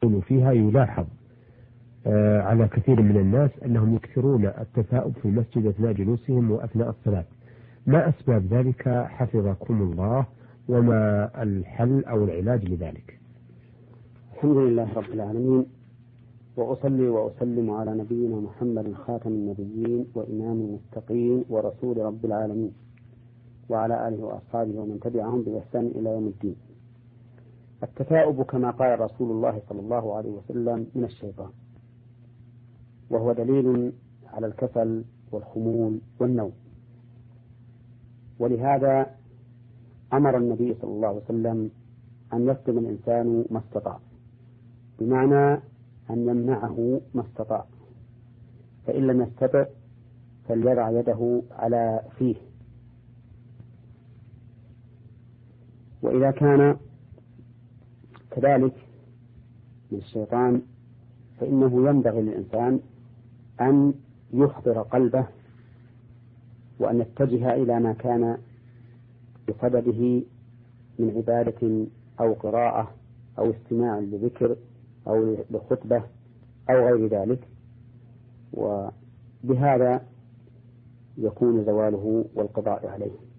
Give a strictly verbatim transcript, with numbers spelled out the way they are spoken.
فيها يلاحظ على كثير من الناس أنهم يكثرون التثاؤب في المسجد أثناء جلوسهم وأثناء الصلاة. ما أسباب ذلك حفظكم الله، وما الحل أو العلاج لذلك؟ الحمد لله رب العالمين، وأصلي وأسلم على نبينا محمد خاتم النبيين وإمام المتقين ورسول رب العالمين، وعلى آله وأصحابه ومن تبعهم بإحسان إلى يوم الدين. التثاؤب كما قال رسول الله صلى الله عليه وسلم من الشيطان، وهو دليل على الكسل والخمول والنوم، ولهذا أمر النبي صلى الله عليه وسلم أن يصدم الإنسان ما استطاع، بمعنى أن يمنعه ما استطاع، فإن لم يستطع فليضع يده على فيه. وإذا كان كذلك من الشيطان فإنه ينبغي للإنسان أن يحضر قلبه وأن يتجه إلى ما كان بصدده من عبادة أو قراءة أو استماع لذكر أو لخطبة أو غير ذلك، وبهذا يكون زواله والقضاء عليه.